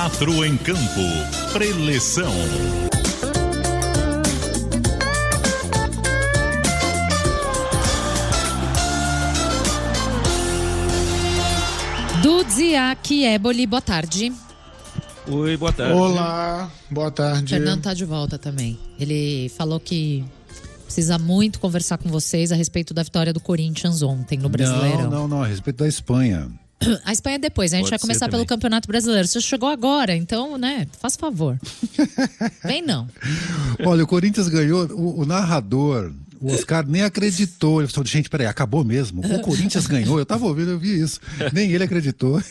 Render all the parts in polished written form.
4 em campo. Preleção. Dudziak Eboli, boa tarde. Oi, boa tarde. Olá, boa tarde. Fernando tá de volta também. Ele falou que precisa muito conversar com vocês a respeito da vitória do Corinthians ontem no Brasileirão. Não, a respeito da Espanha. A Espanha depois, a gente vai começar pelo Campeonato Brasileiro. Você chegou agora, então, né, faz favor. Vem não. Olha, o Corinthians ganhou, o narrador, o Oscar nem acreditou. Ele falou, gente, peraí, acabou mesmo? O Corinthians ganhou, eu tava ouvindo, eu vi isso. Nem ele acreditou.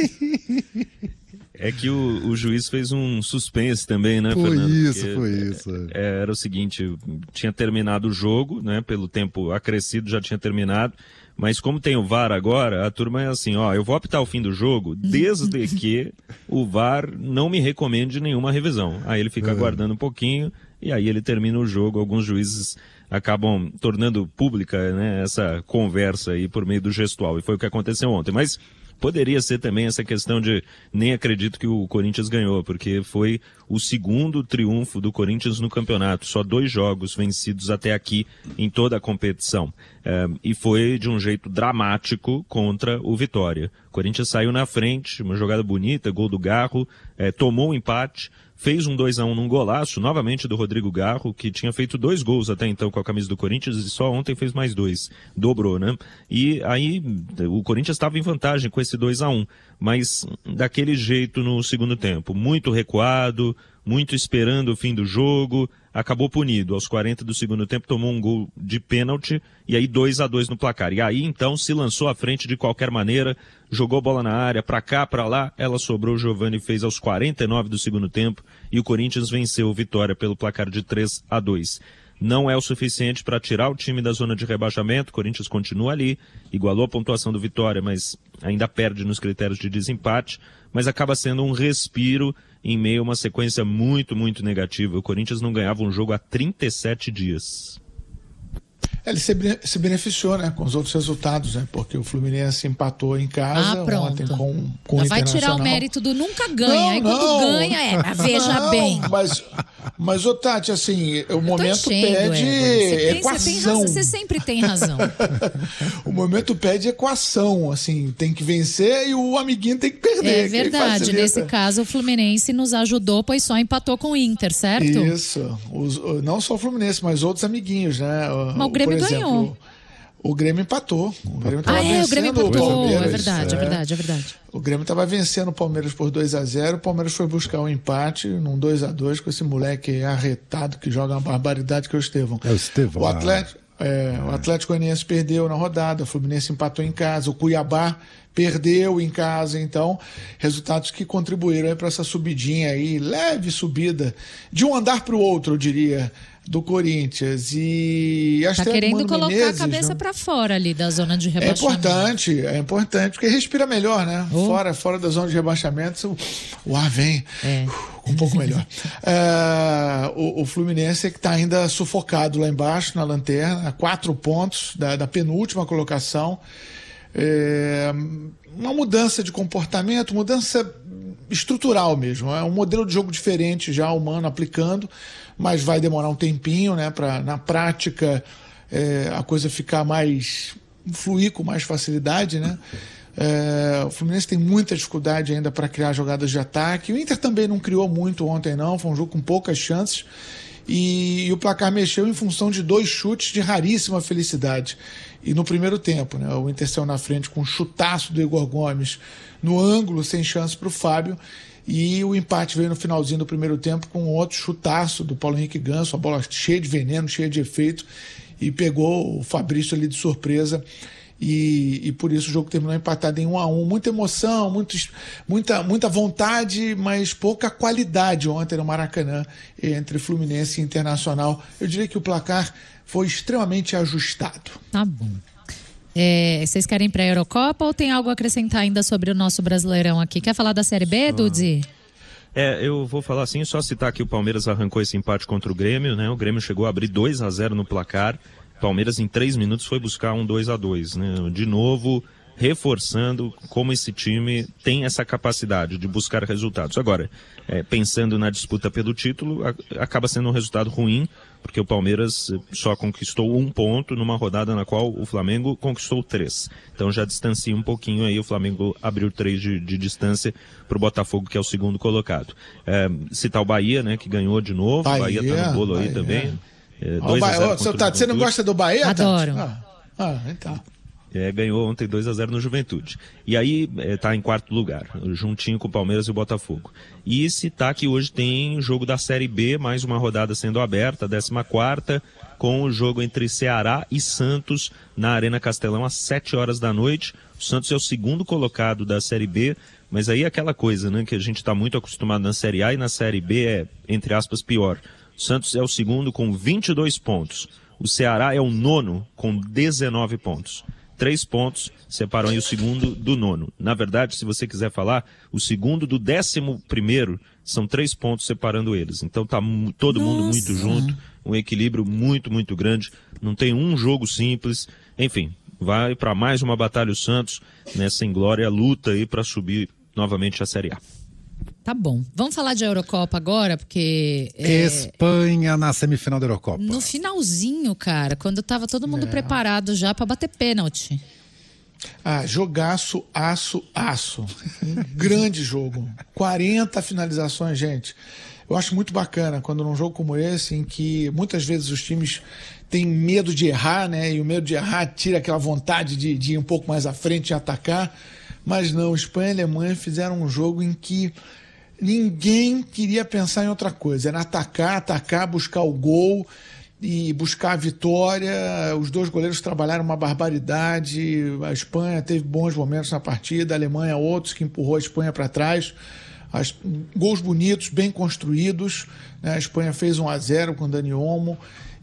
É que o juiz fez um suspense também, né, Fernando? Foi isso. Era o seguinte, tinha terminado o jogo, né, pelo tempo acrescido já tinha terminado, mas como tem o VAR agora, a turma é assim, ó, eu vou apitar o fim do jogo desde que o VAR não me recomende nenhuma revisão. Aí ele fica aguardando um pouquinho e aí ele termina o jogo. Alguns juízes acabam tornando pública, né, essa conversa aí por meio do gestual, e foi o que aconteceu ontem. Mas poderia ser também essa questão de nem acredito que o Corinthians ganhou, porque foi o segundo triunfo do Corinthians no campeonato. Só 2 jogos vencidos até aqui em toda a competição. E foi de um jeito dramático contra o Vitória. O Corinthians saiu na frente, uma jogada bonita, gol do Garro, tomou um empate, fez um 2-1 num golaço, novamente do Rodrigo Garro, que tinha feito 2 gols até então com a camisa do Corinthians e só ontem fez mais 2. Dobrou, né? E aí o Corinthians estava em vantagem com esse 2-1, mas daquele jeito no segundo tempo. Muito recuado, muito esperando o fim do jogo, acabou punido. Aos 40 do segundo tempo tomou um gol de pênalti e aí 2-2 no placar. E aí então se lançou à frente de qualquer maneira, jogou bola na área, pra cá, pra lá, ela sobrou, o Giovani fez aos 49 do segundo tempo e o Corinthians venceu o Vitória pelo placar de 3-2. Não é o suficiente para tirar o time da zona de rebaixamento, o Corinthians continua ali, igualou a pontuação do Vitória, mas ainda perde nos critérios de desempate, mas acaba sendo um respiro em meio a uma sequência muito, muito negativa. O Corinthians não ganhava um jogo há 37 dias. Ele se beneficiou, né, com os outros resultados, né, porque o Fluminense empatou em casa ontem com o Internacional. Vai tirar o mérito do nunca ganha, aí quando ganha veja bem. Mas ô Tati, assim, o momento pede equação. Você sempre tem razão. O momento pede equação, assim, tem que vencer e o amiguinho tem que perder. É verdade, nesse caso o Fluminense nos ajudou, pois só empatou com o Inter, certo? Isso, não só o Fluminense, mas outros amiguinhos, né? Mas o Grêmio ganhou. O Grêmio empatou. O Grêmio o Grêmio empatou. É verdade. O Grêmio estava vencendo o Palmeiras por 2-0. O Palmeiras foi buscar um empate num 2-2 com esse moleque arretado que joga uma barbaridade, que é o Estevão. É o Estevão. O Atlético Goianiense perdeu na rodada, o Fluminense empatou em casa, o Cuiabá perdeu em casa. Então, resultados que contribuíram para essa subidinha aí, leve subida, de um andar para o outro, eu diria, do Corinthians. E tá querendo colocar a cabeça para fora ali da zona de rebaixamento. É importante, porque respira melhor, né? Fora da zona de rebaixamento, o ar vem um pouco melhor. O Fluminense é que está ainda sufocado lá embaixo, na lanterna, a 4 pontos da penúltima colocação. Uma mudança de comportamento, mudança estrutural mesmo. É um modelo de jogo diferente já, o Mano aplicando, mas vai demorar um tempinho, né, para na prática a coisa ficar fluir com mais facilidade, né? O Fluminense tem muita dificuldade ainda para criar jogadas de ataque. O Inter também não criou muito ontem, não. Foi um jogo com poucas chances. E o placar mexeu em função de 2 chutes de raríssima felicidade. E no primeiro tempo, né, o Inter saiu na frente com um chutaço do Igor Gomes no ângulo, sem chance para o Fábio. E o empate veio no finalzinho do primeiro tempo com outro chutaço do Paulo Henrique Ganso, a bola cheia de veneno, cheia de efeito, e pegou o Fabrício ali de surpresa. E por isso o jogo terminou empatado em 1-1. Muita emoção, muita vontade, mas pouca qualidade ontem no Maracanã entre Fluminense e Internacional. Eu diria que o placar foi extremamente ajustado. Tá bom. Vocês querem ir para a Eurocopa ou tem algo a acrescentar ainda sobre o nosso Brasileirão aqui? Quer falar da Série B, Dudi? Eu vou falar assim, só citar que o Palmeiras arrancou esse empate contra o Grêmio, né? O Grêmio chegou a abrir 2-0 no placar. Palmeiras em 3 minutos foi buscar um 2-2, né? De novo, reforçando como esse time tem essa capacidade de buscar resultados. Agora, pensando na disputa pelo título, acaba sendo um resultado ruim, porque o Palmeiras só conquistou 1 ponto numa rodada na qual o Flamengo conquistou 3. Então já distancia um pouquinho aí, o Flamengo abriu 3 de distância para o Botafogo, que é o segundo colocado. Citar o Bahia, né, que ganhou de novo, o Bahia tá no bolo aí também. 2-0 você não gosta do Bahia, Adoro. Então. Ganhou ontem 2-0 no Juventude. E aí tá em 4º lugar, juntinho com o Palmeiras e o Botafogo. E citar que hoje tem jogo da Série B, mais uma rodada sendo aberta, 14ª, com o jogo entre Ceará e Santos na Arena Castelão às 7 horas da noite. O Santos é o segundo colocado da Série B, mas aí aquela coisa, né, que a gente está muito acostumado na Série A e na Série B é, entre aspas, pior. O Santos é o segundo com 22 pontos. O Ceará é o 9º com 19 pontos. 3 pontos separam aí o segundo do 9º. Na verdade, se você quiser falar, o segundo do 11º são 3 pontos separando eles. Então tá todo mundo muito junto, um equilíbrio muito, muito grande. Não tem um jogo simples. Enfim, vai para mais uma batalha o Santos nessa inglória luta aí para subir novamente a Série A. Tá bom. Vamos falar de Eurocopa agora, porque... Espanha na semifinal da Eurocopa. No finalzinho, cara, quando tava todo mundo preparado já pra bater pênalti. Jogaço, aço. Um grande jogo. 40 finalizações, gente. Eu acho muito bacana quando num jogo como esse, em que muitas vezes os times têm medo de errar, né? E o medo de errar tira aquela vontade de ir um pouco mais à frente e atacar. Mas não, Espanha e Alemanha fizeram um jogo em que ninguém queria pensar em outra coisa. Era atacar, buscar o gol e buscar a vitória. Os dois goleiros trabalharam uma barbaridade. A Espanha teve bons momentos na partida, a Alemanha outros, que empurrou a Espanha para trás. Gols bonitos, bem construídos, né? A Espanha fez 1-0 com o Dani Olmo.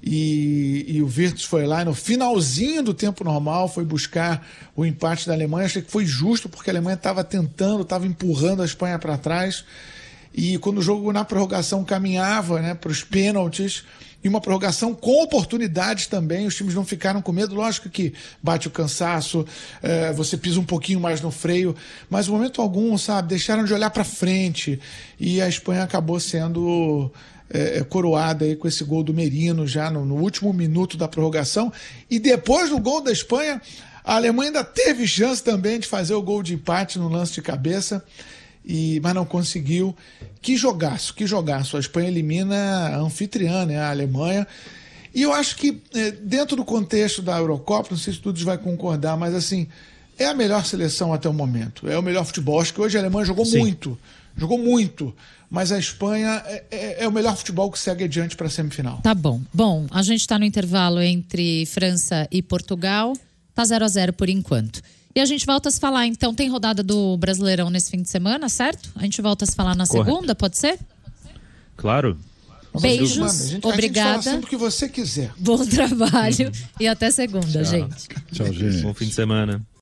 E o Wirtz foi lá no finalzinho do tempo normal, foi buscar o empate da Alemanha. Achei que foi justo, porque a Alemanha estava estava empurrando a Espanha para trás. E quando o jogo na prorrogação caminhava, né, para os pênaltis, e uma prorrogação com oportunidades também, os times não ficaram com medo. Lógico que bate o cansaço, você pisa um pouquinho mais no freio, mas em momento algum, sabe, deixaram de olhar para frente. E a Espanha acabou sendo... coroada aí com esse gol do Merino já no último minuto da prorrogação. E depois do gol da Espanha, a Alemanha ainda teve chance também de fazer o gol de empate no lance de cabeça, mas não conseguiu. Que jogaço. A Espanha elimina a anfitriã, né, a Alemanha. E eu acho que dentro do contexto da Eurocopa, não sei se todos vai concordar, mas assim, é a melhor seleção até o momento. É o melhor futebol. Acho que hoje a Alemanha jogou muito. Mas a Espanha é o melhor futebol que segue adiante para a semifinal. Tá bom. Bom, a gente está no intervalo entre França e Portugal. Tá 0-0 por enquanto. E a gente volta a se falar, então, tem rodada do Brasileirão nesse fim de semana, certo? A gente volta a se falar na segunda, pode ser? Claro. Beijos, obrigada. A gente fala sempre o que você quiser. Bom trabalho e até segunda, gente. Tchau, gente. Bom fim de semana.